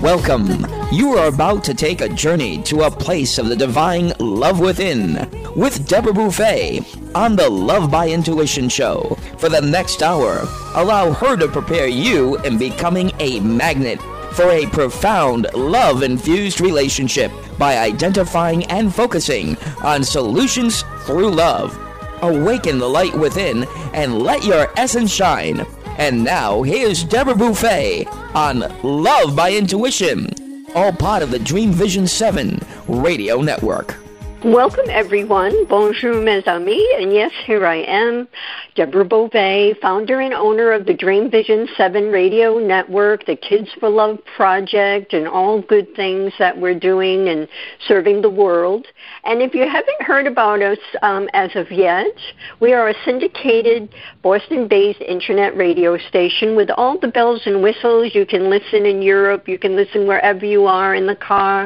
Welcome. You are about to take a journey to a place of the divine love within with Deborah Buffet on the Love by Intuition show. For the next hour, allow her to prepare you in becoming a magnet for a profound love-infused relationship by identifying and focusing on solutions through love. Awaken the light within and let your essence shine. And now, here's Deborah Buffet on Love by Intuition, all part of the Dream Vision 7 radio network. Welcome, everyone. Bonjour, mes amis. And yes, here I am, Deborah Beauvais, founder and owner of the Dream Vision 7 radio network, the Kids for Love project, and all good things that we're doing and serving the world. And if you haven't heard about us as of yet, we are a syndicated Boston-based internet radio station with all the bells and whistles. You can listen in Europe. You can listen wherever you are, in the car.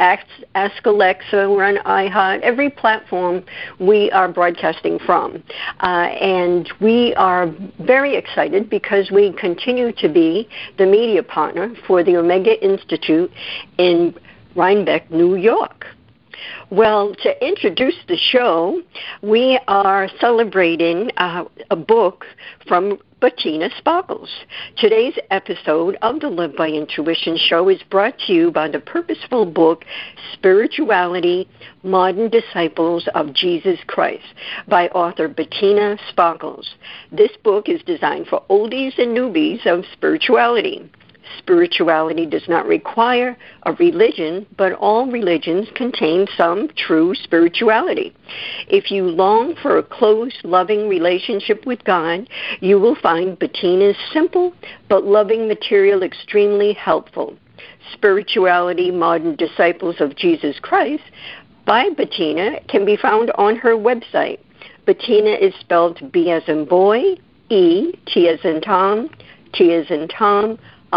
Ask Alexa. We're on iHeart. Every platform we are broadcasting from. And we are very excited because we continue to be the media partner for the Omega Institute in Rhinebeck, New York. Well, to introduce the show, we are celebrating a book from Bettina Sparkles. Today's episode of the Love by Intuition show is brought to you by the purposeful book, Spirituality, Modern Disciples of Jesus Christ, by author Bettina Sparkles. This book is designed for oldies and newbies of spirituality. Spirituality does not require a religion, but all religions contain some true spirituality. If you long for a close, loving relationship with God, you will find Bettina's simple but loving material extremely helpful. Spirituality, Modern Disciples of Jesus Christ by Bettina can be found on her website. Bettina is spelled B as in boy, E, T as in Tom, T as in Tom,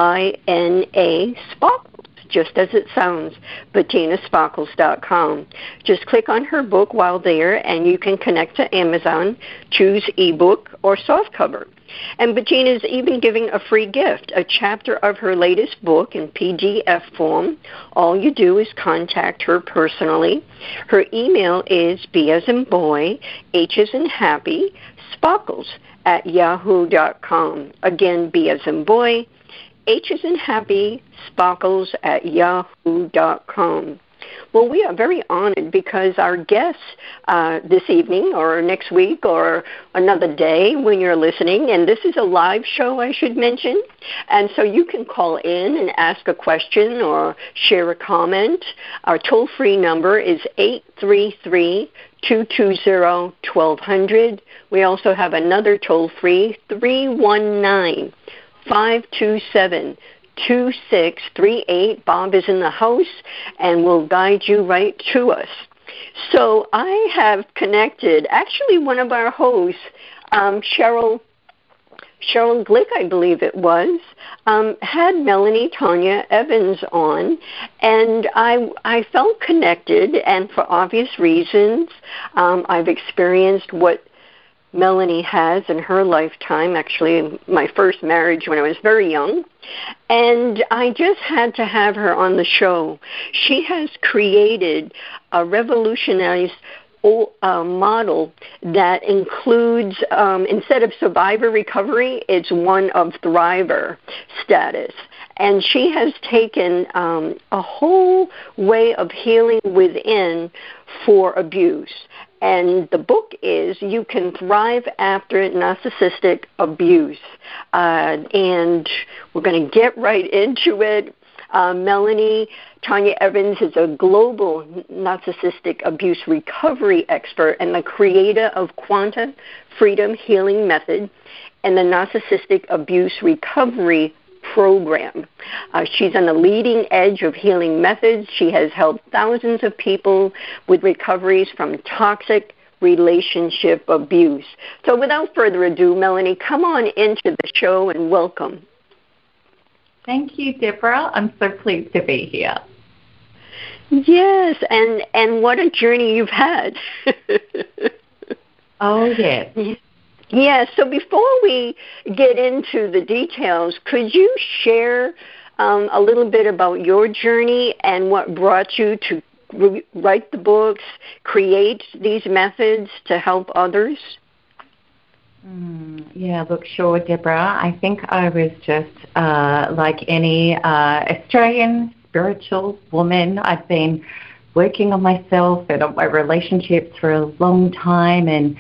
I-N-A, Sparkles, just as it sounds, BettinaSparkles.com. Just click on her book while there, and you can connect to Amazon, choose ebook or softcover. And Bettina is even giving a free gift, a chapter of her latest book in PDF form. All you do is contact her personally. Her email is B as in boy, H as in happy, Sparkles at yahoo.com. Again, B as in boy, H is in happy, Sparkles at yahoo.com. Well, we are very honored because our guests this evening or next week or another day when you're listening, and this is a live show, I should mention, and so you can call in and ask a question or share a comment. Our toll-free number is 833-220-1200. We also have another toll-free, 319-527-2638. Bob is in the house and will guide you right to us. So I have connected, actually one of our hosts, Cheryl Glick, I believe it was, had Melanie Tanya Evans on, and I felt connected, and for obvious reasons, I've experienced what Melanie has in her lifetime, actually my first marriage when I was very young, and I just had to have her on the show. She has created a revolutionized model that includes, instead of survivor recovery, it's one of thriver status. And she has taken a whole way of healing within for abuse. And the book is You Can Thrive After Narcissistic Abuse. And we're going to get right into it. Melanie Tanya Evans is a global narcissistic abuse recovery expert and the creator of Quanta Freedom Healing Method and the Narcissistic Abuse Recovery Program. She's on the leading edge of healing methods. She has helped thousands of people with recoveries from toxic relationship abuse. So without further ado, Melanie, come on into the show and welcome. Thank you, Deborah. I'm so pleased to be here. Yes, and what a journey you've had. Oh, yes. Yeah, so before we get into the details, could you share a little bit about your journey and what brought you to write the books, create these methods to help others? Yeah, look, sure, Deborah. I think I was just like any Australian spiritual woman. I've been working on myself and on my relationships for a long time, and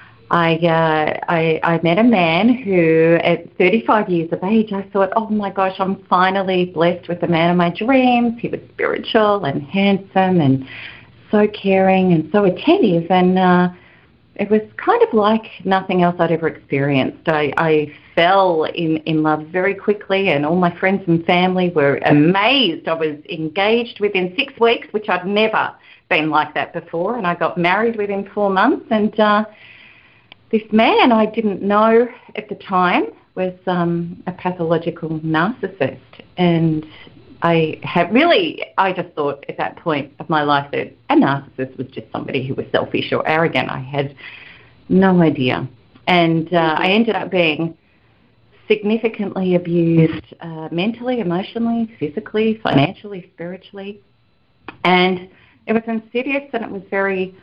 I met a man who, at 35 years of age, I thought, oh my gosh, I'm finally blessed with the man of my dreams. He was spiritual and handsome and so caring and so attentive, and it was kind of like nothing else I'd ever experienced. I fell in love very quickly, and all my friends and family were amazed. I was engaged within 6 weeks, which I'd never been like that before, and I got married within 4 months. And this man I didn't know at the time was a pathological narcissist, and I just thought at that point of my life that a narcissist was just somebody who was selfish or arrogant. I had no idea. And I ended up being significantly abused mentally, emotionally, physically, financially, spiritually. And it was insidious, and it was very...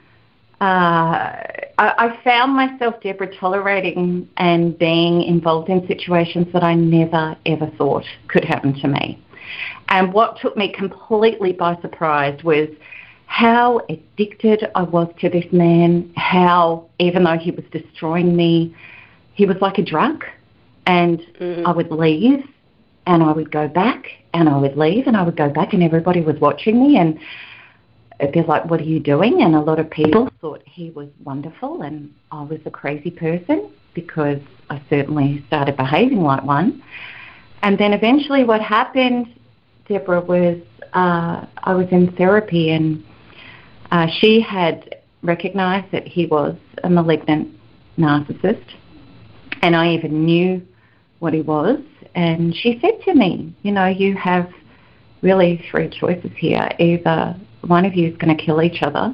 I found myself, Deborah, tolerating and being involved in situations that I never, ever thought could happen to me. And what took me completely by surprise was how addicted I was to this man, how even though he was destroying me, he was like a drug. And I would leave and I would go back, and I would leave and I would go back, and everybody was watching me, and they're like, what are you doing? And a lot of people thought he was wonderful and I was a crazy person, because I certainly started behaving like one. And then eventually what happened, Deborah, was I was in therapy, and she had recognised that he was a malignant narcissist, and I even knew what he was. And she said to me, you know, you have really 3 choices here. Either one of you is going to kill each other,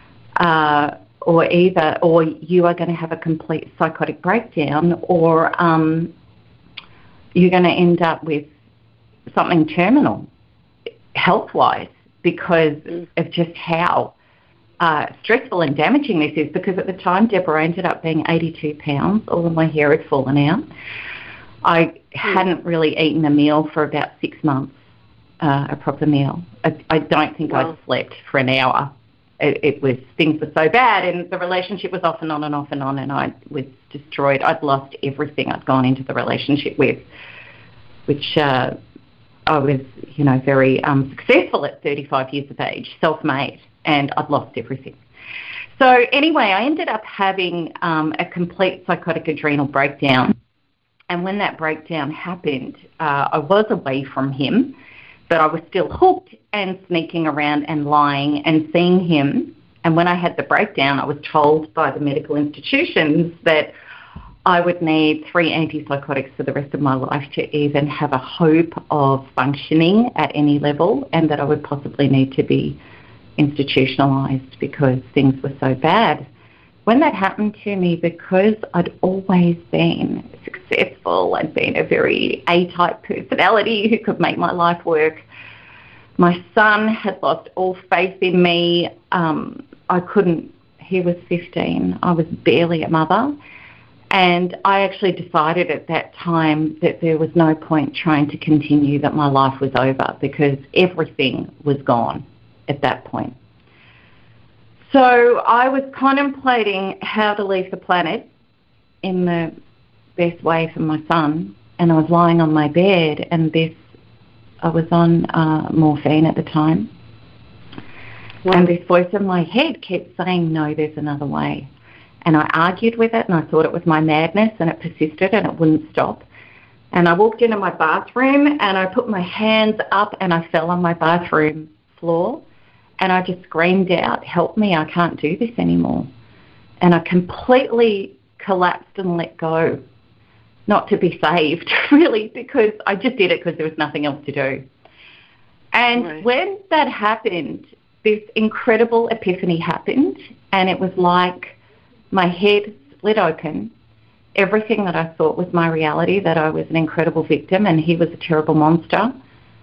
or you are going to have a complete psychotic breakdown, or you're going to end up with something terminal health-wise, because of just how stressful and damaging this is. Because at the time, Deborah, I ended up being 82 pounds. All of my hair had fallen out. I hadn't really eaten a meal for about 6 months. A proper meal. I don't think I'd slept for an hour. Things were so bad, and the relationship was off and on and off and on, and I was destroyed. I'd lost everything I'd gone into the relationship with, which I was, you know, very successful at 35 years of age, self-made, and I'd lost everything. So anyway, I ended up having a complete psychotic adrenal breakdown, and when that breakdown happened, I was away from him, but I was still hooked and sneaking around and lying and seeing him. And when I had the breakdown, I was told by the medical institutions that I would need 3 antipsychotics for the rest of my life to even have a hope of functioning at any level, and that I would possibly need to be institutionalised because things were so bad. When that happened to me, because I'd always been successful, I'd been a very A-type personality who could make my life work. My son had lost all faith in me. He was 15. I was barely a mother. And I actually decided at that time that there was no point trying to continue, that my life was over, because everything was gone at that point. So I was contemplating how to leave the planet in the best way for my son, and I was lying on my bed, and I was on morphine at the time, and this voice in my head kept saying, no, there's another way. And I argued with it, and I thought it was my madness, and it persisted, and it wouldn't stop. And I walked into my bathroom, and I put my hands up, and I fell on my bathroom floor. And I just screamed out, help me, I can't do this anymore. And I completely collapsed and let go. Not to be saved, really, because I just did it because there was nothing else to do. And when that happened, this incredible epiphany happened, and it was like my head split open. Everything that I thought was my reality, that I was an incredible victim and he was a terrible monster,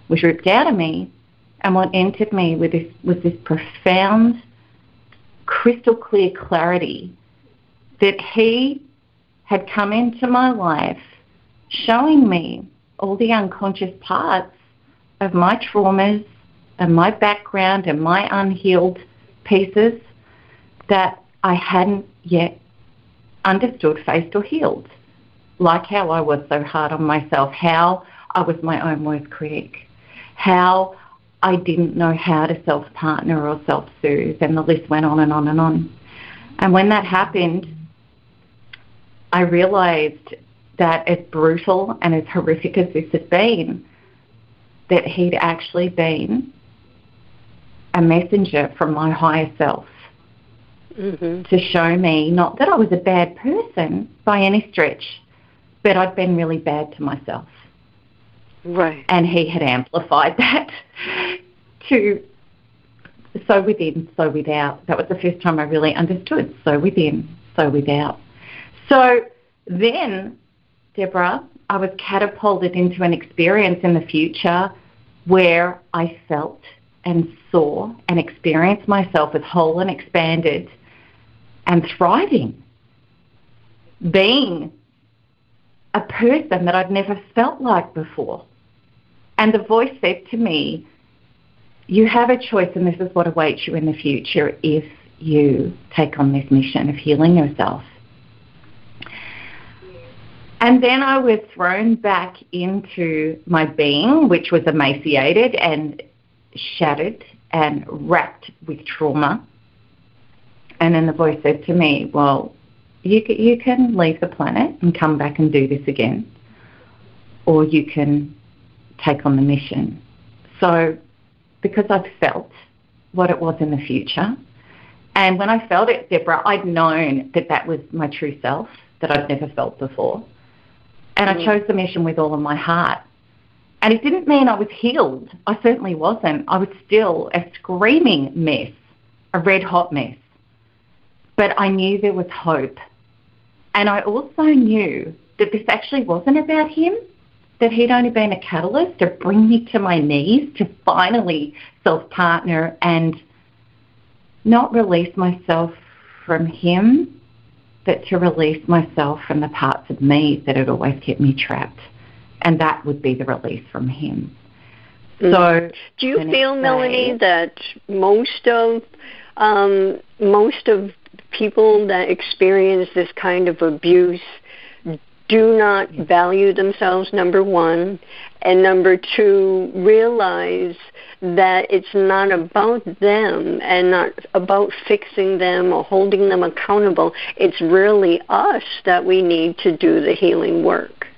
was ripped out of me, and what entered me was this profound, crystal clear clarity that he had come into my life showing me all the unconscious parts of my traumas and my background and my unhealed pieces that I hadn't yet understood, faced or healed. Like how I was so hard on myself, how I was my own worst critic, how I didn't know how to self-partner or self-soothe, and the list went on and on and on. And when that happened, I realised that as brutal and as horrific as this had been, that he'd actually been a messenger from my higher self to show me not that I was a bad person by any stretch, but I'd been really bad to myself. Right. And he had amplified that to so within, so without. That was the first time I really understood so within, so without. So then, Deborah, I was catapulted into an experience in the future where I felt and saw and experienced myself as whole and expanded and thriving, being a person that I'd never felt like before. And the voice said to me, you have a choice, and this is what awaits you in the future if you take on this mission of healing yourself. And then I was thrown back into my being, which was emaciated and shattered and wrapped with trauma. And then the voice said to me, well, you can leave the planet and come back and do this again, or you can take on the mission. So because I'd felt what it was in the future, and when I felt it, Deborah, I'd known that that was my true self that I'd never felt before. And I chose the mission with all of my heart. And it didn't mean I was healed. I certainly wasn't. I was still a screaming mess, a red-hot mess. But I knew there was hope. And I also knew that this actually wasn't about him, that he'd only been a catalyst to bring me to my knees, to finally self-partner and not release myself from him, but to release myself from the parts of me that had always kept me trapped. And that would be the release from him. So, do you feel, Melanie, that most of people that experience this kind of abuse do not value themselves, number one, and number two, realize that it's not about them and not about fixing them or holding them accountable. It's really us that we need to do the healing work.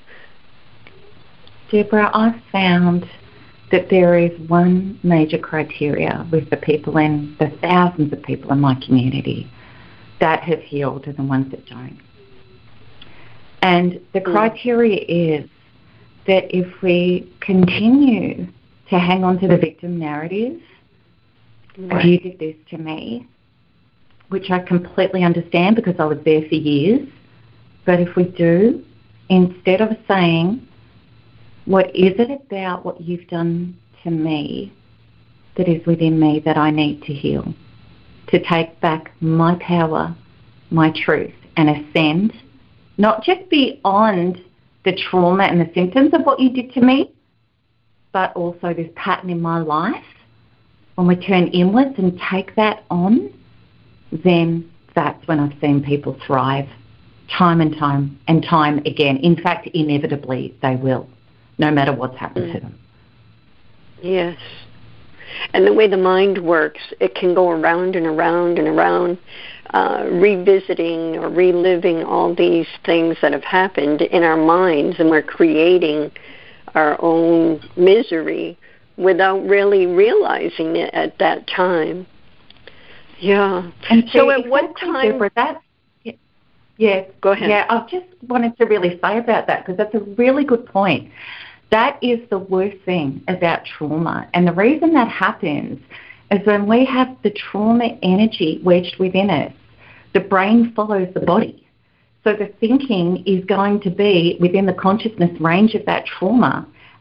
Deborah, I've found that there is one major criteria with the people in the thousands of people in my community that have healed and the ones that don't. And the criteria is that if we continue to hang on to the victim narrative, you did this to me, which I completely understand because I was there for years, but if we do, instead of saying, what is it about what you've done to me that is within me that I need to heal, to take back my power, my truth, and ascend, not just beyond the trauma and the symptoms of what you did to me, but also this pattern in my life. When we turn inwards and take that on, then that's when I've seen people thrive time and time again. In fact, inevitably they will, no matter what's happened to them. Yes. And the way the mind works, it can go around and around and around, revisiting or reliving all these things that have happened in our minds, and we're creating our own misery without really realizing it at that time. Yeah. And so at what time... Yeah, go ahead. Yeah, I just wanted to really say about that because that's a really good point. That is the worst thing about trauma. And the reason that happens is when we have the trauma energy wedged within us, the brain follows the body. So the thinking is going to be within the consciousness range of that trauma,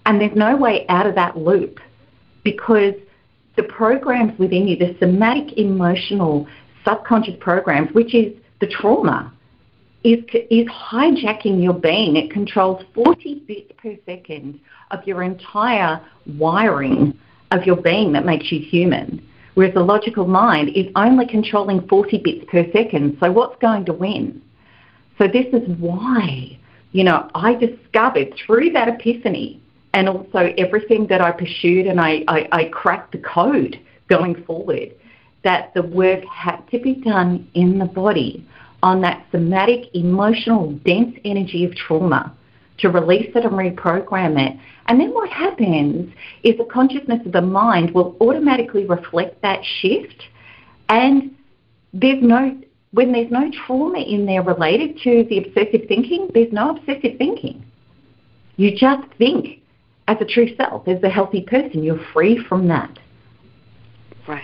And there's no way out of that loop, because the programs within you, the somatic, emotional, subconscious programs, which is the trauma, is hijacking your being. It controls 40 bits per second of your entire wiring of your being that makes you human, whereas the logical mind is only controlling 40 bits per second. So what's going to win? So this is why, I discovered through that epiphany, and also everything that I pursued, and I cracked the code going forward, that the work had to be done in the body on that somatic, emotional, dense energy of trauma to release it and reprogram it. And then what happens is the consciousness of the mind will automatically reflect that shift, and when there's no trauma in there related to the obsessive thinking, there's no obsessive thinking. You just think as a true self, as a healthy person. You're free from that. Right.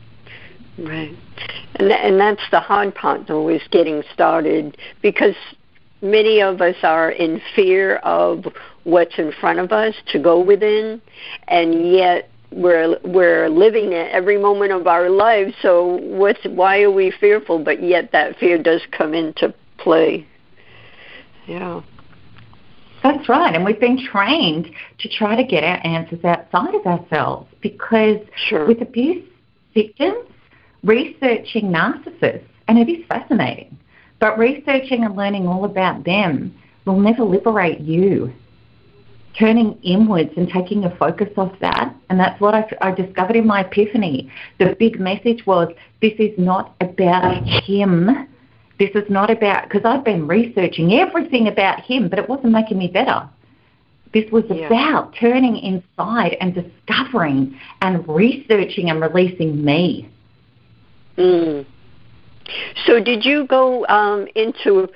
And that's the hard part, though, is getting started, because many of us are in fear of what's in front of us to go within, and yet we're living it every moment of our lives. So why are we fearful? But yet that fear does come into play. Yeah. That's right, and we've been trained to try to get our answers outside of ourselves, because with abuse victims, researching narcissists, and it is fascinating, but researching and learning all about them will never liberate you. Turning inwards and taking a focus off that, and that's what I discovered in my epiphany. The big message was, this is not about him. This is not about, because I've been researching everything about him, but it wasn't making me better. This was about turning inside and discovering and researching and releasing me. Mm. So did you go into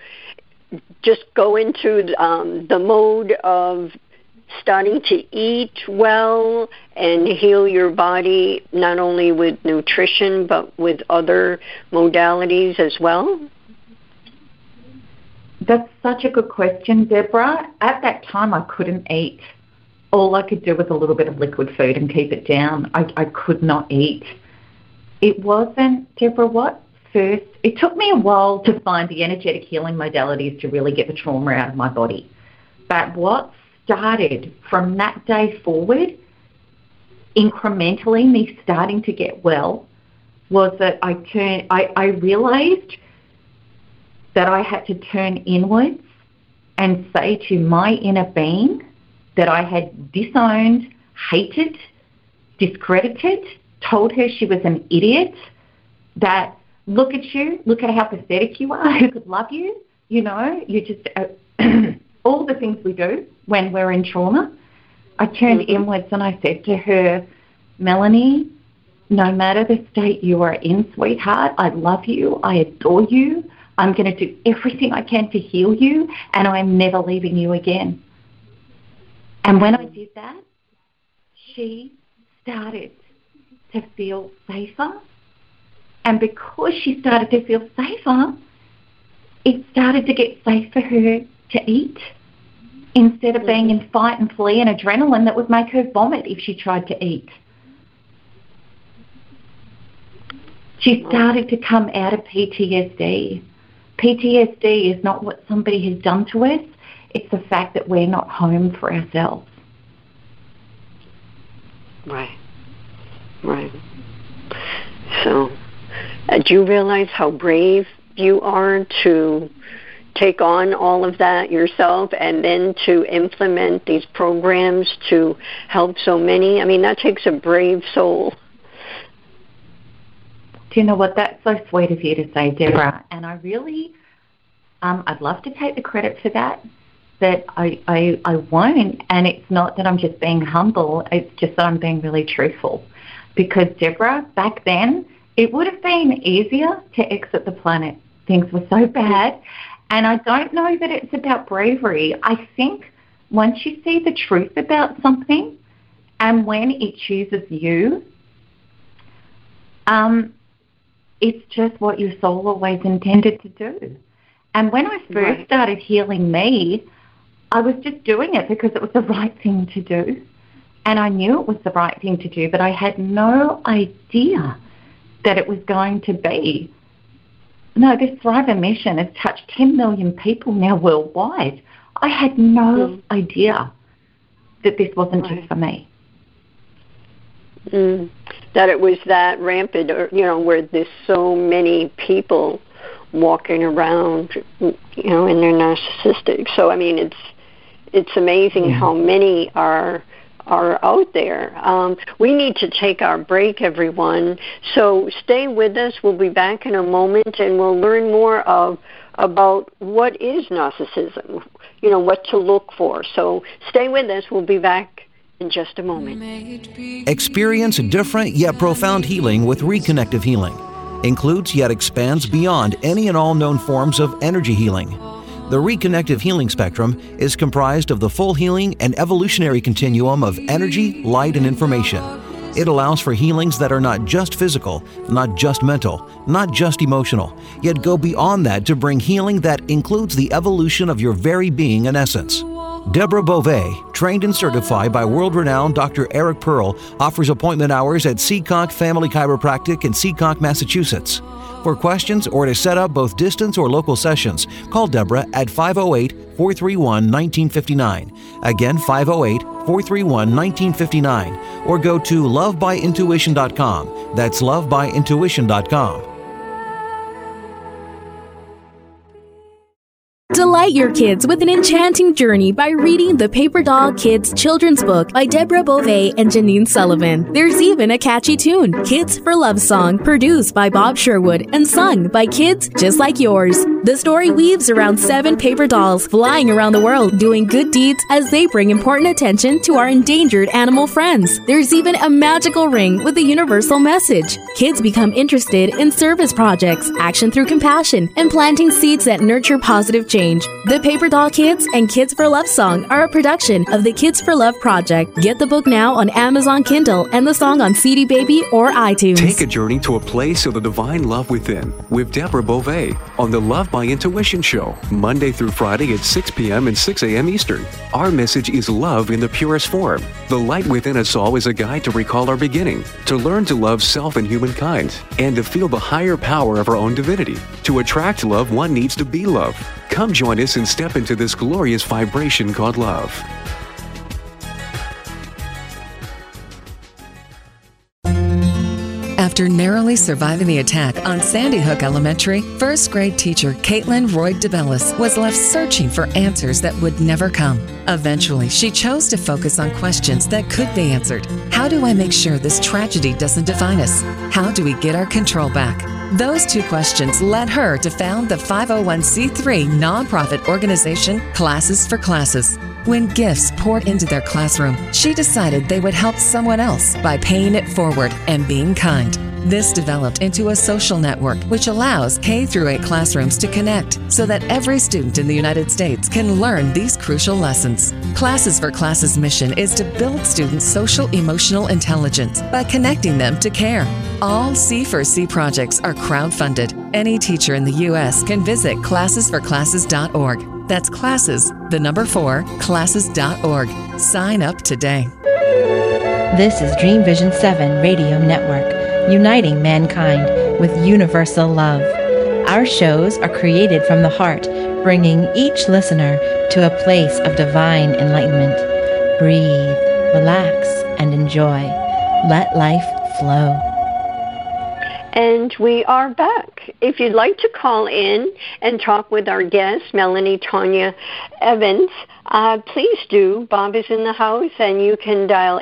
the mode of starting to eat well and heal your body, not only with nutrition, but with other modalities as well? That's such a good question, Deborah. At that time, I couldn't eat. All I could do was a little bit of liquid food and keep it down. I could not eat. It wasn't, Deborah, it took me a while to find the energetic healing modalities to really get the trauma out of my body. But what started from that day forward, incrementally, me starting to get well, was that I realized that I had to turn inwards and say to my inner being that I had disowned, hated, discredited, told her she was an idiot, that look at you, look at how pathetic you are, who could love you, you just, all the things we do when we're in trauma. I turned inwards and I said to her, Melanie, no matter the state you are in, sweetheart, I love you, I adore you, I'm going to do everything I can to heal you, and I'm never leaving you again. And when I did that, she started to feel safer. And because she started to feel safer, it started to get safe for her to eat, instead of being in fight and flee and adrenaline that would make her vomit if she tried to eat. She started to come out of PTSD. PTSD is not what somebody has done to us. It's the fact that we're not home for ourselves. Right. So, do you realize how brave you are to take on all of that yourself and then to implement these programs to help so many? I mean, that takes a brave soul. Do you know what? That's so sweet of you to say, Deborah. And I really, I'd love to take the credit for that, but I won't. And it's not that I'm just being humble. It's just that I'm being really truthful. Because, Deborah, back then, it would have been easier to exit the planet. Things were so bad. And I don't know that it's about bravery. I think once you see the truth about something and when it chooses you, it's just what your soul always intended to do. And when I first started healing me, I was just doing it because it was the right thing to do. And I knew it was the right thing to do, but I had no idea that it was going to be. No, this Thriver mission has touched 10 million people now worldwide. I had no idea that this wasn't just for me. That it was that rampant, or, where there's so many people walking around, and they're narcissistic. So, I mean, it's amazing how many are out there. We need to take our break, everyone. So stay with us. We'll be back in a moment, and we'll learn more about what is narcissism, what to look for. So stay with us. We'll be back in just a moment. Experience different yet profound healing with Reconnective Healing. Includes yet expands beyond any and all known forms of energy healing. The Reconnective Healing spectrum is comprised of the full healing and evolutionary continuum of energy, light, and information. It allows for healings that are not just physical, not just mental, not just emotional, yet go beyond that to bring healing that includes the evolution of your very being and essence. Deborah Beauvais, trained and certified by world-renowned Dr. Eric Pearl, offers appointment hours at Seacock Family Chiropractic in Seacock, Massachusetts. For questions or to set up both distance or local sessions, call Deborah at 508-431-1959. Again, 508-431-1959. Or go to lovebyintuition.com. That's lovebyintuition.com. Delight your kids with an enchanting journey by reading the Paper Doll Kids children's book by Deborah Beauvais and Janine Sullivan. There's even a catchy tune, Kids for Love Song, produced by Bob Sherwood and sung by kids just like yours. The story weaves around 7 paper dolls flying around the world doing good deeds as they bring important attention to our endangered animal friends. There's even a magical ring with a universal message. Kids become interested in service projects, action through compassion, and planting seeds that nurture positive change. The Paper Doll Kids and Kids for Love Song are a production of the Kids for Love Project. Get the book now on Amazon Kindle and the song on CD Baby or iTunes. Take a journey to a place of the divine love within with Deborah Beauvais on the Love by Intuition Show, Monday through Friday at 6 p.m. and 6 a.m. Eastern. Our message is love in the purest form. The light within us all is a guide to recall our beginning, to learn to love self and humankind, and to feel the higher power of our own divinity. To attract love, one needs to be love. Come join us and step into this glorious vibration called love. After narrowly surviving the attack on Sandy Hook Elementary, first grade teacher Caitlin Roy DeBellis was left searching for answers that would never come. Eventually, she chose to focus on questions that could be answered. How do I make sure this tragedy doesn't define us? How do we get our control back? Those 2 questions led her to found the 501c3 nonprofit organization Classes for Classes. When gifts poured into their classroom, she decided they would help someone else by paying it forward and being kind. This developed into a social network which allows K-8 classrooms to connect so that every student in the United States can learn these crucial lessons. Classes for Classes' mission is to build students' social-emotional intelligence by connecting them to care. All C4C projects are crowdfunded. Any teacher in the U.S. can visit classesforclasses.org. That's classes, the number 4, classes.org. Sign up today. This is Dream Vision 7 Radio Network, uniting mankind with universal love. Our shows are created from the heart, bringing each listener to a place of divine enlightenment. Breathe, relax, and enjoy. Let life flow. And we are back. If you'd like to call in and talk with our guest, Melanie Tanya Evans, please do. Bob is in the house, and you can dial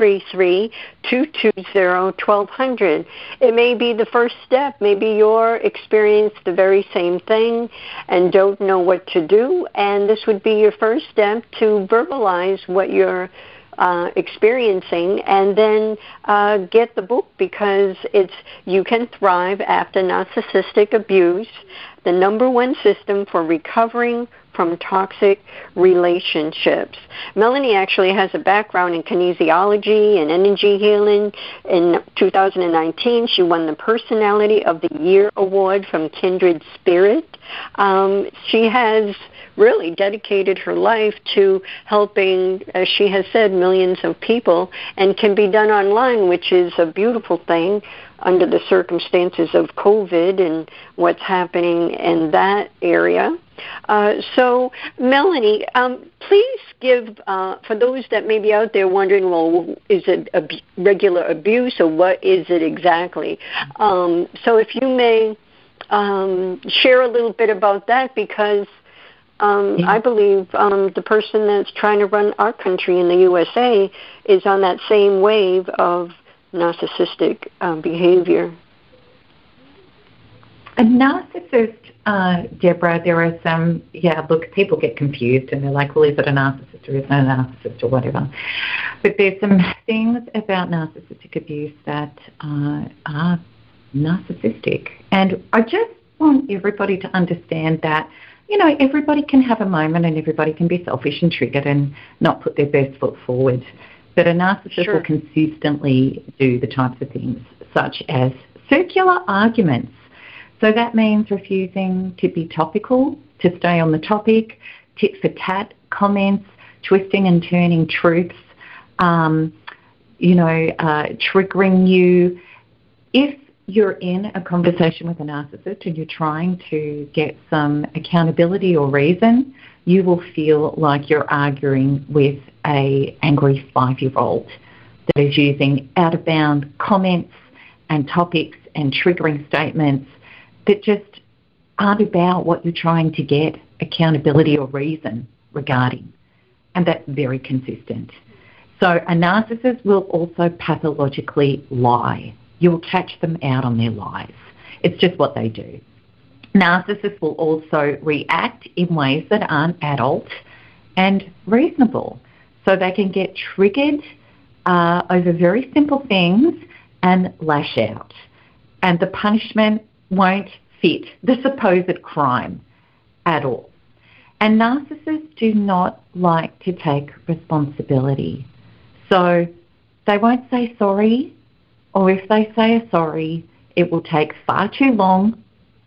833-220-1200. It may be the first step. Maybe you're experienced the very same thing and don't know what to do, and this would be your first step to verbalize what you're experiencing, and then get the book, because it's You Can Thrive After Narcissistic Abuse, the #1 system for recovering from toxic relationships. Melanie actually has a background in kinesiology and energy healing. In 2019, she won the Personality of the Year Award from Kindred Spirit. She has really dedicated her life to helping, as she has said, millions of people, and can be done online, which is a beautiful thing under the circumstances of COVID and what's happening in that area. So, Melanie, please give, for those that may be out there wondering, well, is it regular abuse or what is it exactly? So if you may share a little bit about that, because I believe the person that's trying to run our country in the USA is on that same wave of narcissistic behavior. A narcissist, Deborah, there are some, look, people get confused and they're like, well, is it a narcissist or is it a narcissist or whatever? But there's some things about narcissistic abuse that are narcissistic. And I just want everybody to understand that, you know, everybody can have a moment and everybody can be selfish and triggered and not put their best foot forward. But a narcissist will consistently do the types of things such as circular arguments. So that means refusing to be topical, to stay on the topic, tit for tat comments, twisting and turning truths, triggering you. If you're in a conversation with a narcissist and you're trying to get some accountability or reason, you will feel like you're arguing with an angry 5-year-old that is using out-of-bound comments and topics and triggering statements that just aren't about what you're trying to get accountability or reason regarding. And that's very consistent. So a narcissist will also pathologically lie. You'll catch them out on their lies. It's just what they do. Narcissists will also react in ways that aren't adult and reasonable. So they can get triggered over very simple things and lash out. And the punishment won't fit the supposed crime at all. And narcissists do not like to take responsibility. So they won't say sorry, or if they say a sorry, it will take far too long.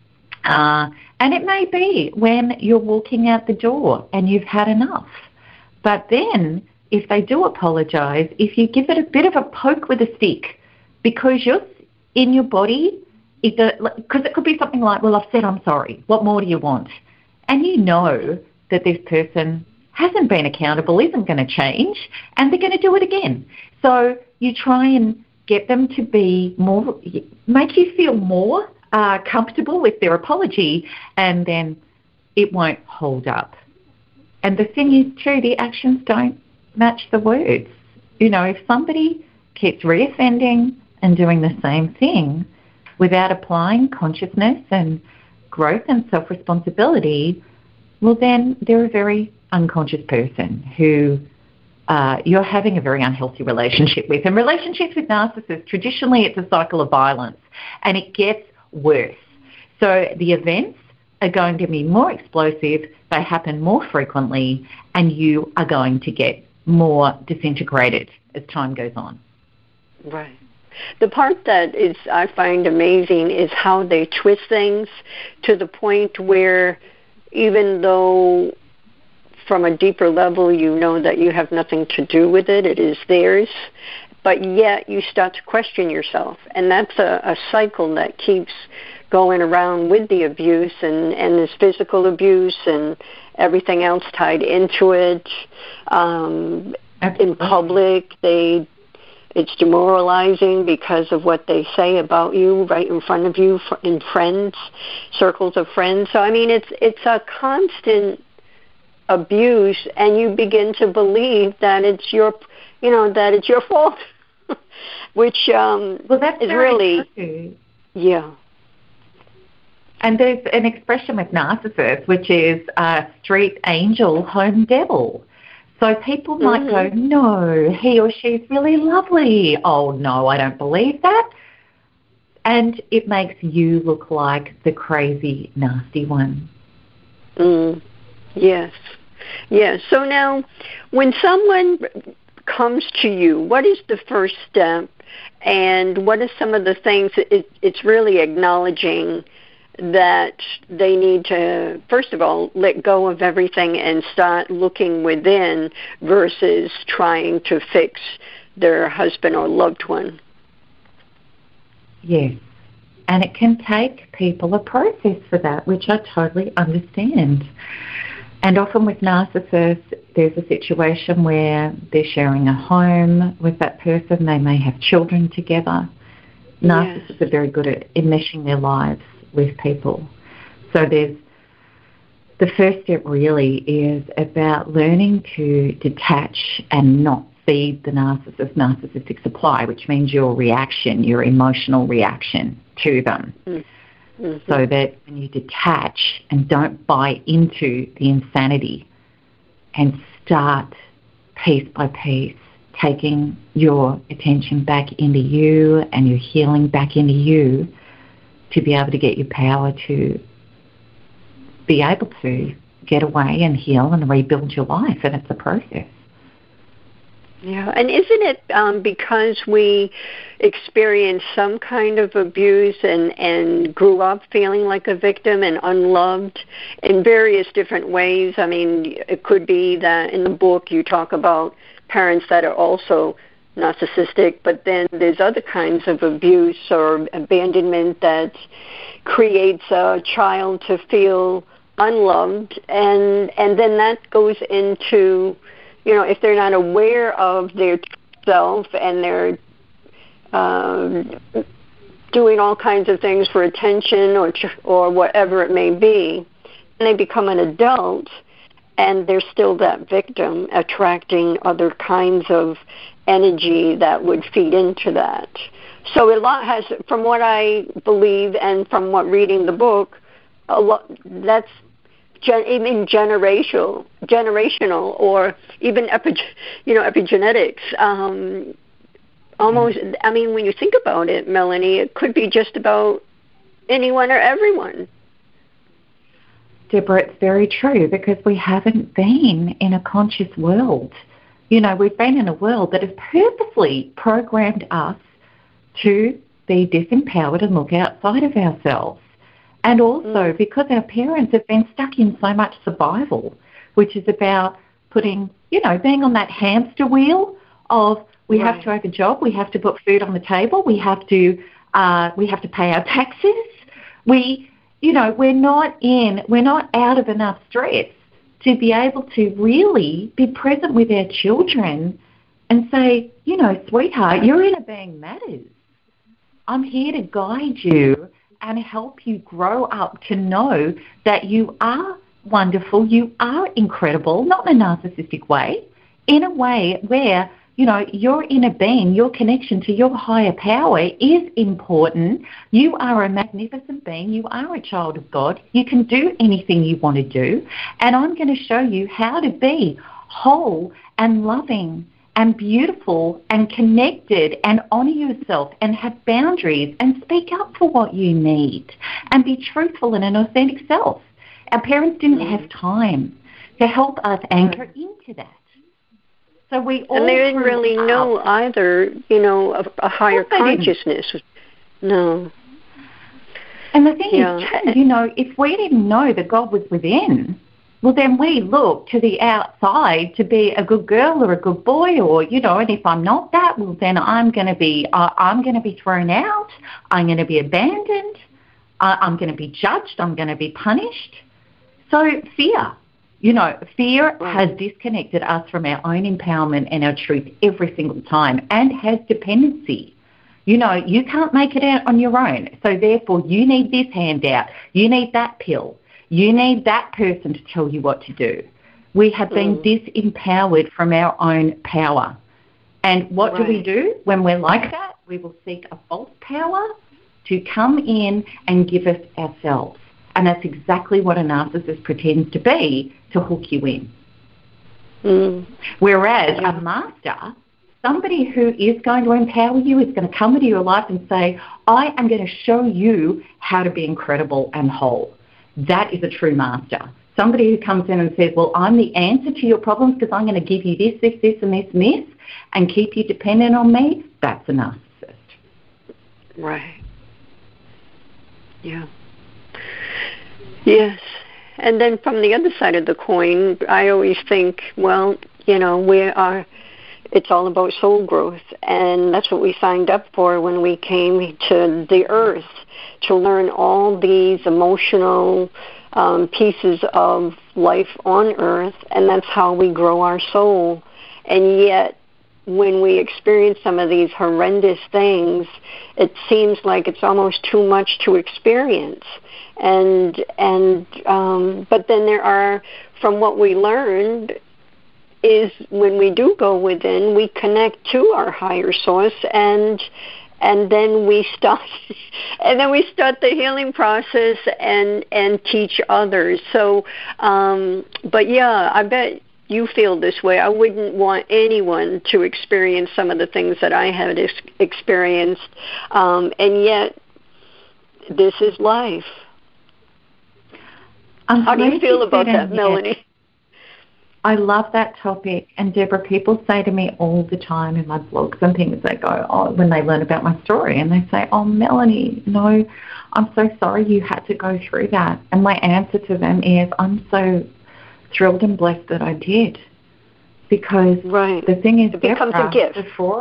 And it may be when you're walking out the door and you've had enough. But then, if they do apologise, if you give it a bit of a poke with a stick, because you're in your body, because it could be something like, well, I've said I'm sorry. What more do you want? And you know that this person hasn't been accountable, isn't going to change, and they're going to do it again. So you try and get them to be more, make you feel more comfortable with their apology, and then it won't hold up. And the thing is, too, the actions don't match the words. You know, if somebody keeps reoffending and doing the same thing without applying consciousness and growth and self-responsibility, well, then they're a very unconscious person who you're having a very unhealthy relationship with. And relationships with narcissists, traditionally it's a cycle of violence, and it gets worse. So the events are going to be more explosive, they happen more frequently, and you are going to get more disintegrated as time goes on. Right. The part that is I find amazing is how they twist things to the point where even though from a deeper level you know that you have nothing to do with it, it is theirs, but yet you start to question yourself. And that's a cycle that keeps going around with the abuse and this physical abuse and everything else tied into it. In public, it's demoralizing because of what they say about you right in front of you in friends, circles of friends. So, I mean, it's a constant abuse, and you begin to believe that it's your fault, which that's is really true. Yeah. And there's an expression with narcissists, which is street angel, home devil. So people might go, no, he or she's really lovely. Oh, no, I don't believe that. And it makes you look like the crazy, nasty one. Yes. Yes. So now, when someone comes to you, what is the first step, and what are some of the things it's really acknowledging that they need to, first of all, let go of everything and start looking within versus trying to fix their husband or loved one? Yes. And it can take people a process for that, which I totally understand. And often with narcissists, there's a situation where they're sharing a home with that person. They may have children together. Narcissists are very good at enmeshing their lives with people. So the first step really is about learning to detach and not feed the narcissistic supply, which means your reaction, your emotional reaction to them. Mm-hmm. So that when you detach and don't buy into the insanity and start piece by piece taking your attention back into you and your healing back into you, to be able to get your power to be able to get away and heal and rebuild your life. And it's a process. Yeah, and isn't it because we experienced some kind of abuse and grew up feeling like a victim and unloved in various different ways? I mean, it could be that in the book you talk about parents that are also narcissistic, but then there's other kinds of abuse or abandonment that creates a child to feel unloved, and then that goes into, if they're not aware of their self and they're doing all kinds of things for attention or whatever it may be, and they become an adult and they're still that victim, attracting other kinds of energy that would feed into that. So a lot has, from what I believe and from what reading the book, a lot that's even generational, or even epigenetics. Almost, I mean, when you think about it, Melanie, it could be just about anyone or everyone. Deborah, it's very true, because we haven't been in a conscious world. We've been in a world that has purposely programmed us to be disempowered and look outside of ourselves. And also because our parents have been stuck in so much survival, which is about putting, being on that hamster wheel of we have to have a job, we have to put food on the table, we have to pay our taxes. We're not out of enough stress to be able to really be present with our children and say, sweetheart, your inner being matters. I'm here to guide you and help you grow up to know that you are wonderful, you are incredible, not in a narcissistic way, in a way where, your inner being, your connection to your higher power is important. You are a magnificent being. You are a child of God. You can do anything you want to do. And I'm going to show you how to be whole and loving and beautiful and connected and honor yourself and have boundaries and speak up for what you need and be truthful and an authentic self. Our parents didn't have time to help us anchor into that. So and they didn't really know either, a higher consciousness. No. And the thing is, too, if we didn't know that God was within, well, then we look to the outside to be a good girl or a good boy, or and if I'm not that, well, then I'm going to be thrown out. I'm going to be abandoned. I'm going to be judged. I'm going to be punished. So fear. Fear has disconnected us from our own empowerment and our truth every single time, and has dependency. You can't make it out on your own. So therefore, you need this handout. You need that pill. You need that person to tell you what to do. We have been disempowered from our own power. And what do we do when we're like that? We will seek a false power to come in and give us ourselves. And that's exactly what a narcissist pretends to be, to hook you in. Whereas a master, somebody who is going to empower you, is going to come into your life and say, I am going to show you how to be incredible and whole. That is a true master. somebody who comes in and says, well, I'm the answer to your problems because I'm going to give you this, this, this, and this, and this, and keep you dependent on me, that's a narcissist. Right. Yeah. Yes. And then from the other side of the coin, I always think, well, it's all about soul growth, and that's what we signed up for when we came to the earth, to learn all these emotional pieces of life on earth, and that's how we grow our soul. And yet, when we experience some of these horrendous things, it seems like it's almost too much to experience. But then there are, from what we learned, is when we do go within, we connect to our higher source, and then we start the healing process and teach others. So, but yeah, I bet you feel this way. I wouldn't want anyone to experience some of the things that I had experienced, and yet this is life. How do you feel about that, Melanie? I love that topic. And Deborah, people say to me all the time in my blogs and things, they go, when they learn about my story, and they say, oh, Melanie, no, I'm so sorry you had to go through that. And my answer to them is, I'm so thrilled and blessed that I did. Because the thing is, it becomes a gift.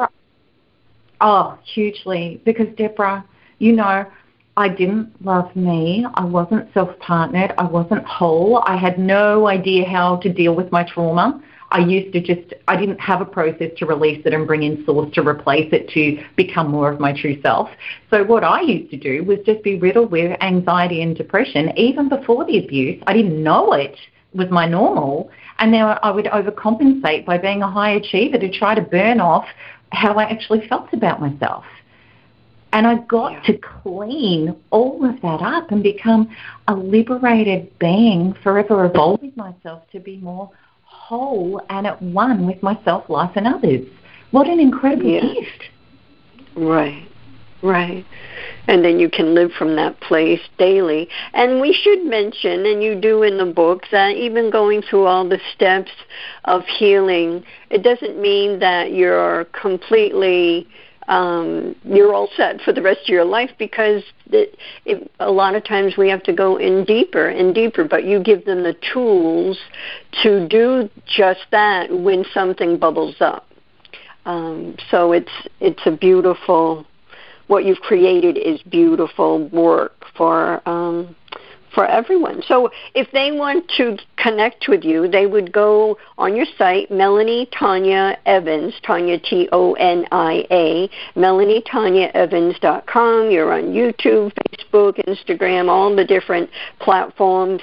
Hugely. Because, Deborah, I didn't love me. I wasn't self-partnered. I wasn't whole. I had no idea how to deal with my trauma. I didn't have a process to release it and bring in source to replace it to become more of my true self. So what I used to do was just be riddled with anxiety and depression. Even before the abuse, I didn't know it was my normal. And then I would overcompensate by being a high achiever to try to burn off how I actually felt about myself. And I got to clean all of that up and become a liberated being, forever evolving myself to be more whole and at one with myself, life, and others. What an incredible gift. Right. And then you can live from that place daily. And we should mention, and you do in the book, that even going through all the steps of healing, it doesn't mean that you're completely... you're all set for the rest of your life, because a lot of times we have to go in deeper and deeper, but you give them the tools to do just that when something bubbles up. So it's a beautiful, what you've created is beautiful work for everyone. So if they want to connect with you, they would go on your site, Melanie Tonia Evans, Tonia Tonia, MelanieToniaEvans.com. You're on YouTube, Facebook, Instagram, all the different platforms.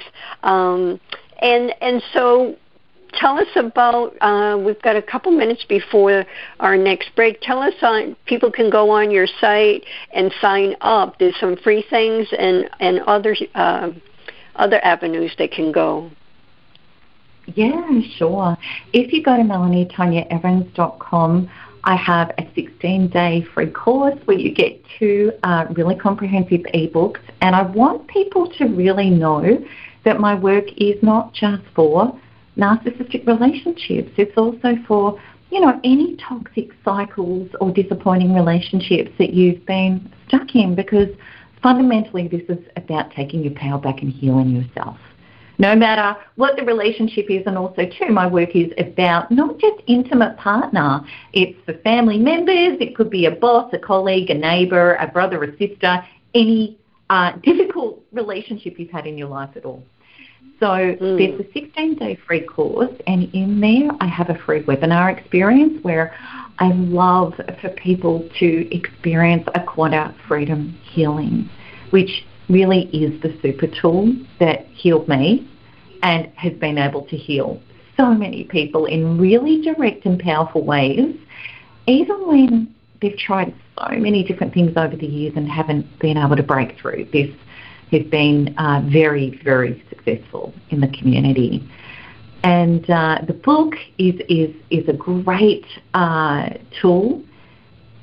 And so tell us about, we've got a couple minutes before our next break. Tell us, people can go on your site and sign up. There's some free things and other avenues they can go. Yeah, sure. If you go to MelanieToniaEvans.com, I have a 16-day free course where you get 2 really comprehensive ebooks. And I want people to really know that my work is not just for narcissistic relationships. It's also for, any toxic cycles or disappointing relationships that you've been stuck in, because fundamentally this is about taking your power back and healing yourself. No matter what the relationship is, and also too, my work is about not just intimate partner. It's for family members. It could be a boss, a colleague, a neighbour, a brother, a sister, any difficult relationship you've had in your life at all. So there's a 16-day free course, and in there I have a free webinar experience where I love for people to experience a quanta freedom healing, which really is the super tool that healed me and has been able to heal so many people in really direct and powerful ways, even when they've tried so many different things over the years and haven't been able to break through. This has been very, very successful in the community. And the book is a great tool.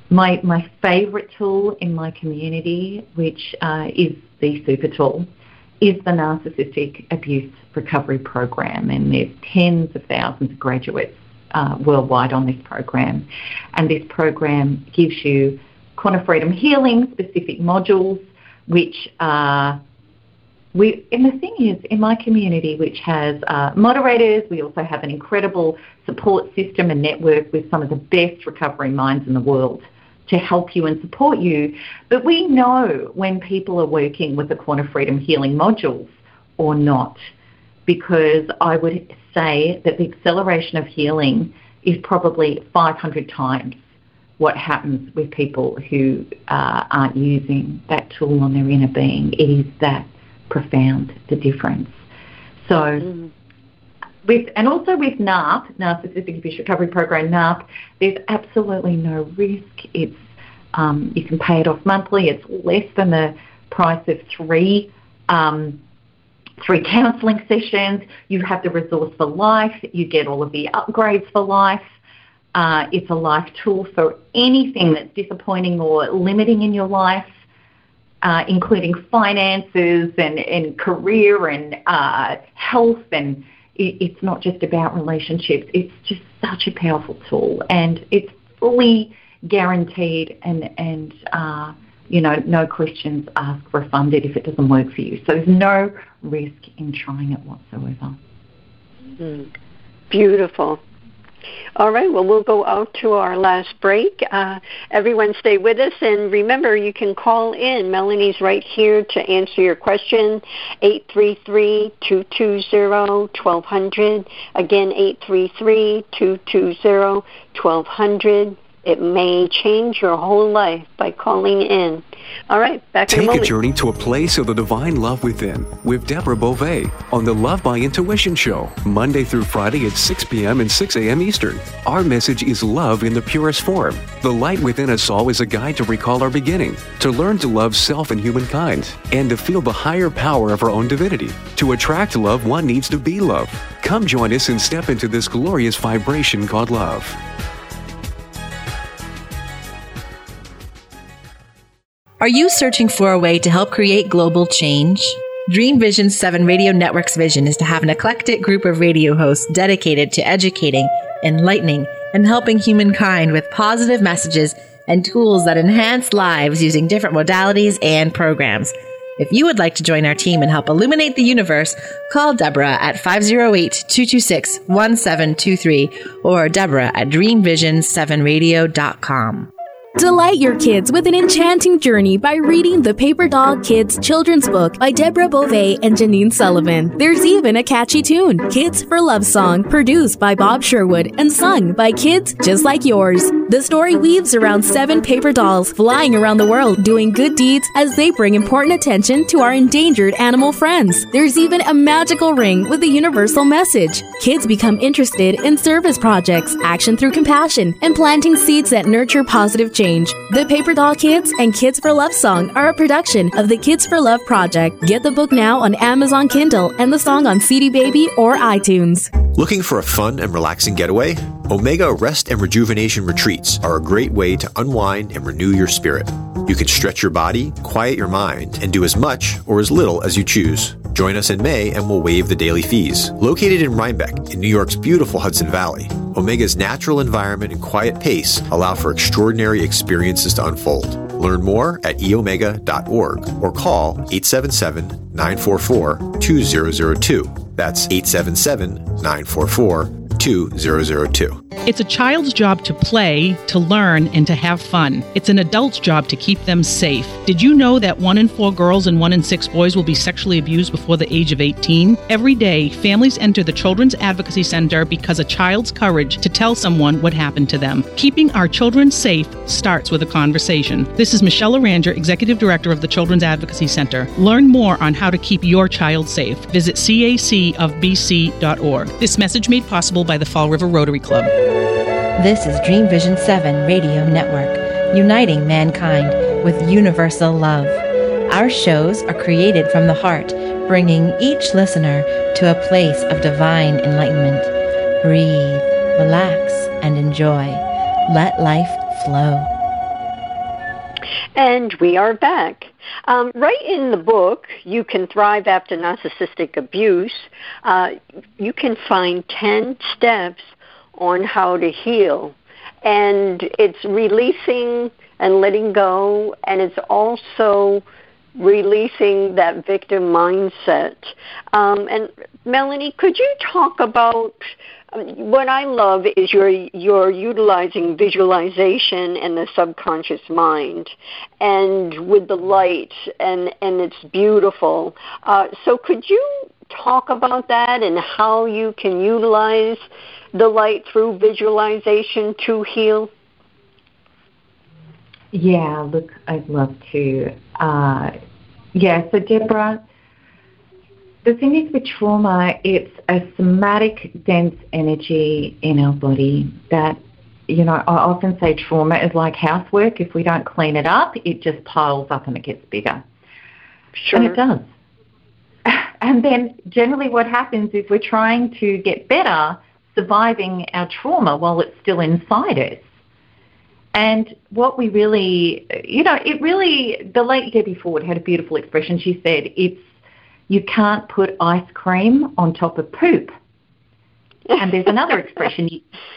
My favourite tool in my community, which is the super tool, is the Narcissistic Abuse Recovery Program, and there's tens of thousands of graduates worldwide on this program. And this program gives you Quantum Freedom Healing specific modules, which and the thing is, in my community, which has moderators, we also have an incredible support system and network with some of the best recovery minds in the world to help you and support you. But we know when people are working with the Quantum Freedom Healing modules or not, because I would say that the acceleration of healing is probably 500 times what happens with people who aren't using that tool on their inner being. It is that profound, the difference. So, and also with NARP, Narcissistic Abuse Recovery Program, NARP, there's absolutely no risk. It's you can pay it off monthly. It's less than the price of three counselling sessions. You have the resource for life. You get all of the upgrades for life. It's a life tool for anything that's disappointing or limiting in your life, including finances and career and health. And it's not just about relationships. It's just such a powerful tool, and it's fully guaranteed, and no questions asked, refunded if it doesn't work for you. So there's no risk in trying it whatsoever. Beautiful. All right, well, we'll go out to our last break. Everyone stay with us, and remember, you can call in. Melanie's right here to answer your question, 833-220-1200. Again, 833-220-1200. It may change your whole life by calling in. All right, back in a moment. Take a journey to a place of the divine love within with Deborah Beauvais on the Love by Intuition show, Monday through Friday at 6 p.m. and 6 a.m. Eastern. Our message is love in the purest form. The light within us all is a guide to recall our beginning, to learn to love self and humankind, and to feel the higher power of our own divinity. To attract love, one needs to be love. Come join us and step into this glorious vibration called love. Are you searching for a way to help create global change? Dream Vision 7 Radio Network's vision is to have an eclectic group of radio hosts dedicated to educating, enlightening, and helping humankind with positive messages and tools that enhance lives using different modalities and programs. If you would like to join our team and help illuminate the universe, call Deborah at 508-226-1723 or Deborah at dreamvision7radio.com. Delight your kids with an enchanting journey by reading the Paper Doll Kids children's book by Deborah Beauvais and Janine Sullivan. There's even a catchy tune, Kids for Love Song, produced by Bob Sherwood and sung by kids just like yours. The story weaves around 7 paper dolls flying around the world doing good deeds as they bring important attention to our endangered animal friends. There's even a magical ring with a universal message. Kids become interested in service projects, action through compassion, and planting seeds that nurture positive change. The Paper Doll Kids and Kids for Love Song are a production of the Kids for Love Project. Get the book now on Amazon Kindle and the song on CD Baby or iTunes. Looking for a fun and relaxing getaway? Omega Rest and Rejuvenation Retreats are a great way to unwind and renew your spirit. You can stretch your body, quiet your mind, and do as much or as little as you choose. Join us in May and we'll waive the daily fees. Located in Rhinebeck, in New York's beautiful Hudson Valley, Omega's natural environment and quiet pace allow for extraordinary experiences to unfold. Learn more at eomega.org or call 877-944-2002. That's 877-944-2002. It's a child's job to play, to learn, and to have fun. It's an adult's job to keep them safe. Did you know that 1 in 4 girls and 1 in 6 boys will be sexually abused before the age of 18? Every day, families enter the Children's Advocacy Center because a child's courage to tell someone what happened to them. Keeping our children safe starts with a conversation. This is Michelle Aranger, Executive Director of the Children's Advocacy Center. Learn more on how to keep your child safe. Visit cacofbc.org. This message made possible by the Fall River Rotary Club. This is Dream Vision 7 Radio Network, uniting mankind with universal love. Our shows are created from the heart, bringing each listener to a place of divine enlightenment. Breathe, relax, and enjoy. Let life flow. And we are back. Right in the book, You Can Thrive After Narcissistic Abuse, you can find 10 steps on how to heal. And it's releasing and letting go, and it's also releasing that victim mindset. And Melanie, could you talk about what I love is you're utilizing visualization and the subconscious mind, and with the light, and it's beautiful. So could you talk about that and how you can utilize the light through visualization to heal? Yeah, look, I'd love to. So Deborah, the thing is with trauma, it's a somatic, dense energy in our body that, I often say trauma is like housework. If we don't clean it up, it just piles up and it gets bigger. Sure. And it does. And then generally what happens is we're trying to get better surviving our trauma while it's still inside us. And what we really, the late Debbie Ford had a beautiful expression. She said, you can't put ice cream on top of poop. And there's another expression,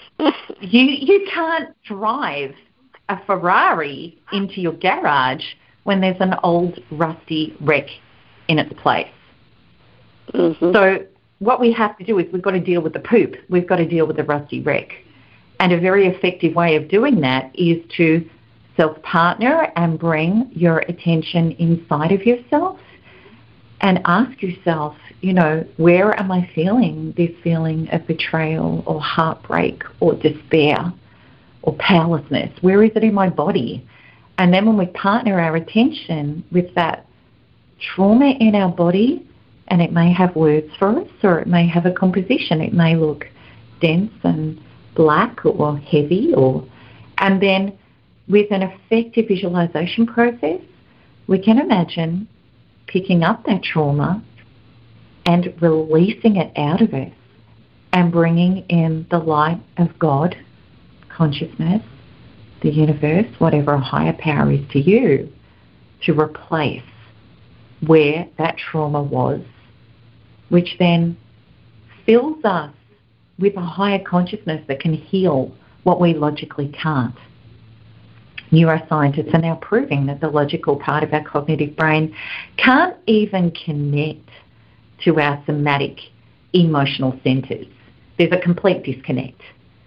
you can't drive a Ferrari into your garage when there's an old rusty wreck in its place. Mm-hmm. So what we have to do is we've got to deal with the poop. We've got to deal with the rusty wreck. And a very effective way of doing that is to self-partner and bring your attention inside of yourself and ask yourself, where am I feeling this feeling of betrayal or heartbreak or despair or powerlessness? Where is it in my body? And then when we partner our attention with that trauma in our body, and it may have words for us or it may have a composition, it may look dense and black or heavy, and then with an effective visualization process, we can imagine picking up that trauma and releasing it out of us and bringing in the light of God, consciousness, the universe, whatever a higher power is to you, to replace where that trauma was, which then fills us with a higher consciousness that can heal what we logically can't. Neuroscientists are now proving that the logical part of our cognitive brain can't even connect to our somatic emotional centers. There's a complete disconnect.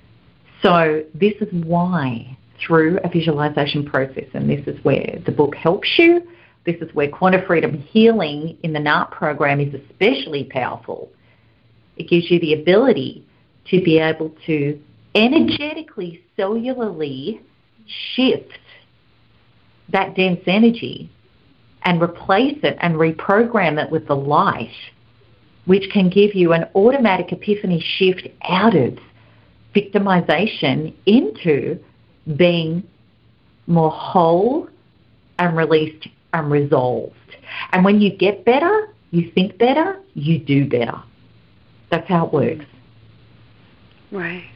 So this is why, through a visualization process, and this is where the book helps you, this is where Quantum Freedom Healing in the NARP program is especially powerful. It gives you the ability to be able to energetically, cellularly shift that dense energy and replace it and reprogram it with the light, which can give you an automatic epiphany shift out of victimization into being more whole and released and resolved. And when you get better, you think better, you do better. That's how it works. Right.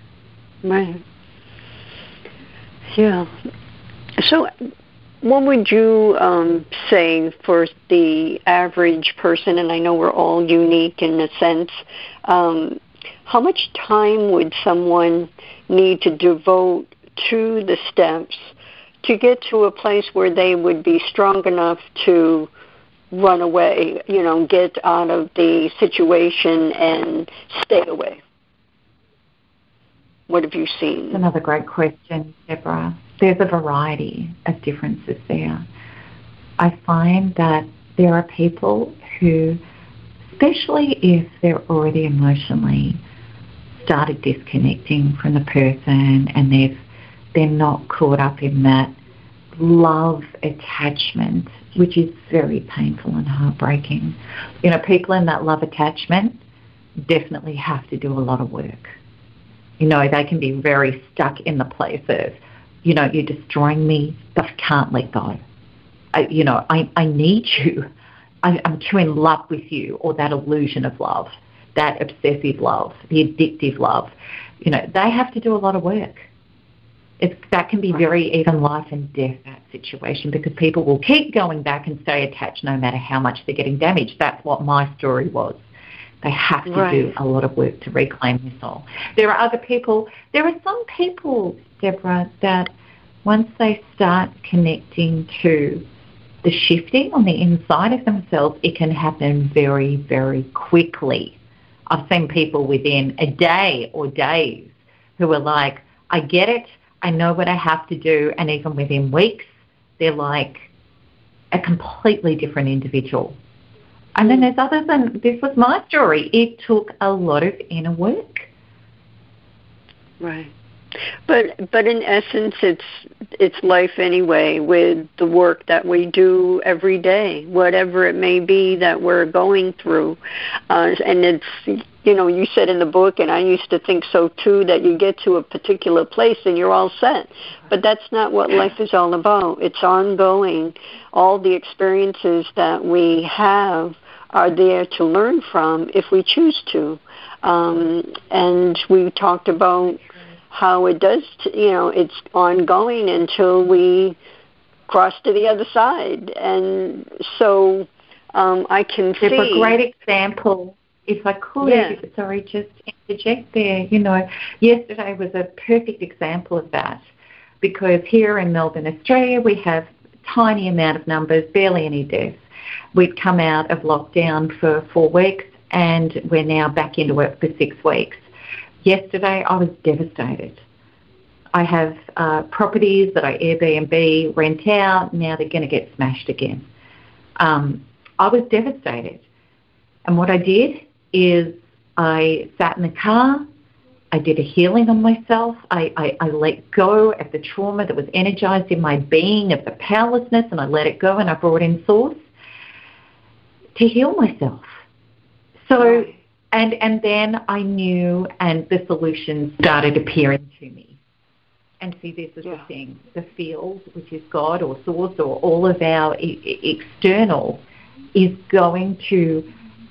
Yeah. So what would you say for the average person, and I know we're all unique in a sense, how much time would someone need to devote to the steps to get to a place where they would be strong enough to run away, get out of the situation and stay away? What have you seen? That's another great question, Deborah. There's a variety of differences there. I find that there are people who, especially if they're already emotionally started disconnecting from the person and they're not caught up in that love attachment, which is very painful and heartbreaking. People in that love attachment definitely have to do a lot of work. They can be very stuck in the place of, you're destroying me, but I can't let go. I need you. I'm too in love with you, or that illusion of love, that obsessive love, the addictive love. They have to do a lot of work. That can be very even life and death, that situation, because people will keep going back and stay attached no matter how much they're getting damaged. That's what my story was. They have to do a lot of work to reclaim their soul. There are some people, Deborah, that once they start connecting to the shifting on the inside of themselves, it can happen very, very quickly. I've seen people within a day or days who are like, I get it, I know what I have to do, and even within weeks, they're like a completely different individual. And then there's others, and this was my story. It took a lot of inner work. Right. But in essence, it's life anyway, with the work that we do every day, whatever it may be that we're going through. And it's, you said in the book, and I used to think so too, that you get to a particular place and you're all set. But that's not what life is all about. It's ongoing. All the experiences that we have are there to learn from if we choose to. And we talked about how it does, it's ongoing until we cross to the other side. And so I can see. It's a great example, if I could, sorry, just interject there. Yesterday was a perfect example of that, because here in Melbourne, Australia, we have a tiny amount of numbers, barely any deaths. We'd come out of lockdown for 4 weeks, and we're now back into it for 6 weeks. Yesterday, I was devastated. I have properties that I Airbnb, rent out. Now they're going to get smashed again. I was devastated. And what I did is I sat in the car. I did a healing on myself. I let go of the trauma that was energized in my being, of the powerlessness, and I let it go, and I brought in Source to heal myself. So... And then I knew, and the solutions started appearing to me. And see, this is the thing. The field, which is God or Source or all of our external, is going to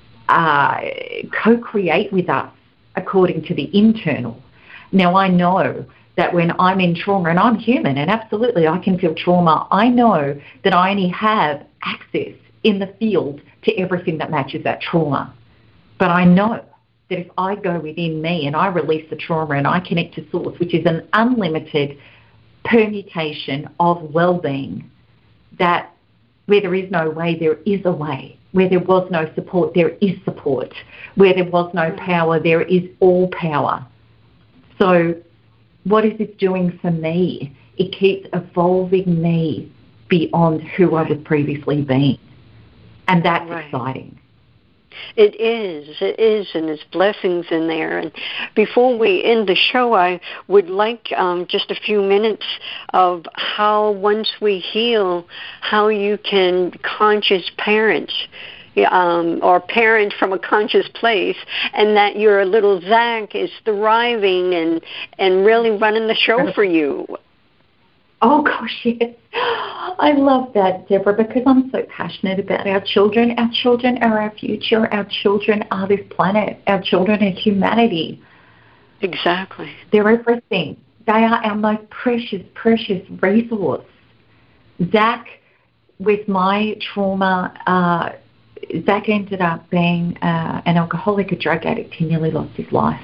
co-create with us according to the internal. Now, I know that when I'm in trauma, and I'm human, and absolutely I can feel trauma, I know that I only have access in the field to everything that matches that trauma. But I know that if I go within me and I release the trauma and I connect to Source, which is an unlimited permutation of well-being, that where there is no way, there is a way. Where there was no support, there is support. Where there was no power, there is all power. So what is this doing for me? It keeps evolving me beyond who I was previously being. And that's exciting. It is, and there's blessings in there. And before we end the show, I would like just a few minutes of how, once we heal, how you can conscious parent, or parent from a conscious place, and that your little Zach is thriving and really running the show for you. Oh, gosh, yes. I love that, Deborah, because I'm so passionate about our children. Our children are our future. Our children are this planet. Our children are humanity. Exactly. They're everything. They are our most precious, precious resource. Zach, with my trauma, Zach ended up being an alcoholic, a drug addict. He nearly lost his life.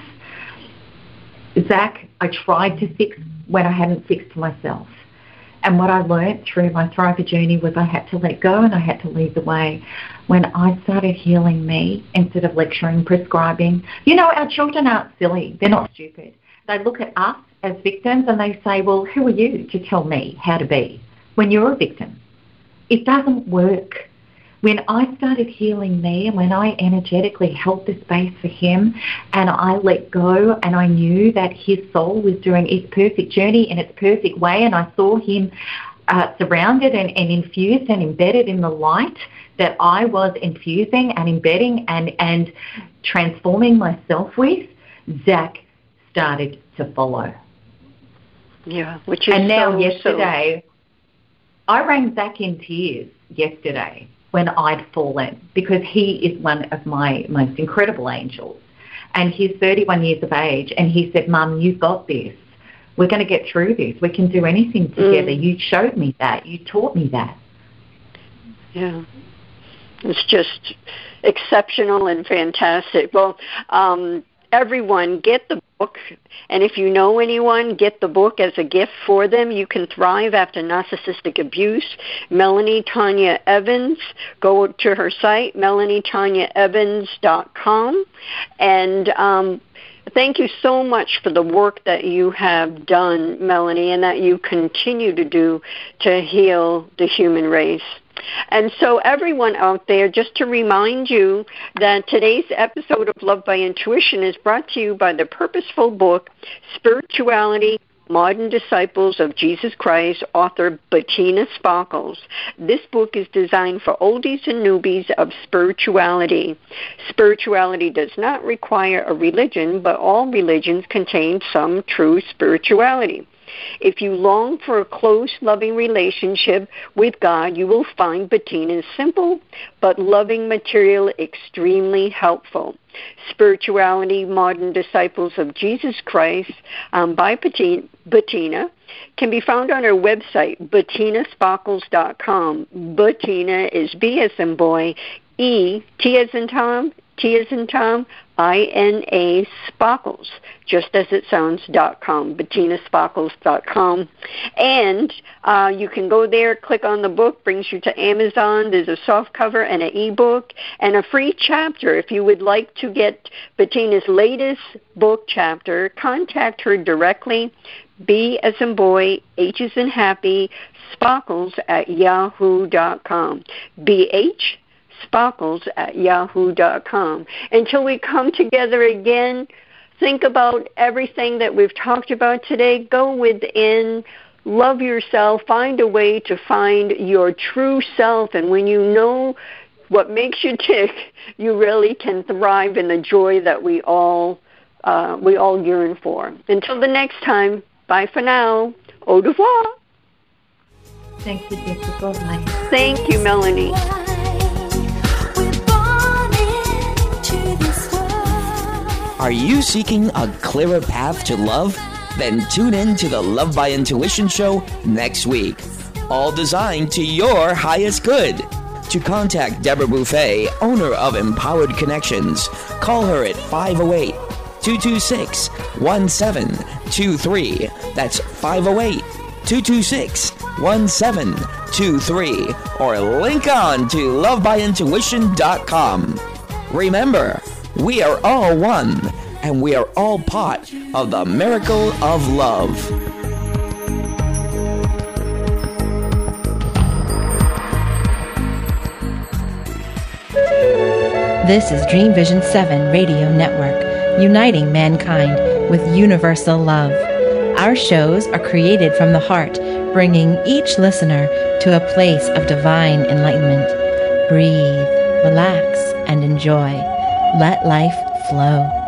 Zach, I tried to fix when I hadn't fixed myself. And what I learned through my Thriver journey was I had to let go and I had to lead the way. When I started healing me, instead of lecturing, prescribing, our children aren't silly. They're not stupid. They look at us as victims and they say, well, who are you to tell me how to be when you're a victim? It doesn't work. When I started healing me and when I energetically held the space for him and I let go and I knew that his soul was doing its perfect journey in its perfect way, and I saw him surrounded and infused and embedded in the light that I was infusing and embedding and transforming myself with, Zach started to follow. Yeah, which is yesterday, I rang Zach in tears yesterday when I'd fallen, because he is one of my most incredible angels. And he's 31 years of age, and he said, Mum, you've got this. we're going to get through this. We can do anything together. You showed me that. You taught me that. Yeah. It's just exceptional and fantastic. Well, everyone, get the book. And if you know anyone, get the book as a gift for them. You Can Thrive After Narcissistic Abuse. Melanie Tanya Evans. Go to her site, MelanieTanyaEvans.com. And thank you so much for the work that you have done, Melanie, and that you continue to do to heal the human race. And so everyone out there, just to remind you that today's episode of Love by Intuition is brought to you by the purposeful book, Spirituality, Modern Disciples of Jesus Christ, author Bettina Sparkles. This book is designed for oldies and newbies of spirituality. Spirituality does not require a religion, but all religions contain some true spirituality. If you long for a close, loving relationship with God, you will find Bettina's simple but loving material extremely helpful. Spirituality, Modern Disciples of Jesus Christ by Bettina can be found on her website, BettinaSparkles.com. Bettina is B as in boy, E, T as in Tom, I-N-A, Sparkles, just as it sounds, .com, BettinaSparkles.com. And you can go there, click on the book, brings you to Amazon. There's a softcover and an ebook and a free chapter. If you would like to get Bettina's latest book chapter, contact her directly, B as in boy, H as in happy, Sparkles at yahoo.com. BH Sparkles@yahoo.com. Until we come together again, think about everything that we've talked about today. Go within, love yourself, find a way to find your true self. And when you know what makes you tick, you really can thrive in the joy that we all yearn for. Until the next time, bye for now. Au revoir. Thank you, Jessica. Thank you, Melanie. Are you seeking a clearer path to love? Then tune in to the Love by Intuition show next week. All designed to your highest good. To contact Deborah Buffet, owner of Empowered Connections, call her at 508-226-1723. That's 508-226-1723. Or link on to lovebyintuition.com. Remember, we are all one, and we are all part of the miracle of love. This is Dream Vision 7 Radio Network, uniting mankind with universal love. Our shows are created from the heart, bringing each listener to a place of divine enlightenment. Breathe, relax, and enjoy. Let life flow.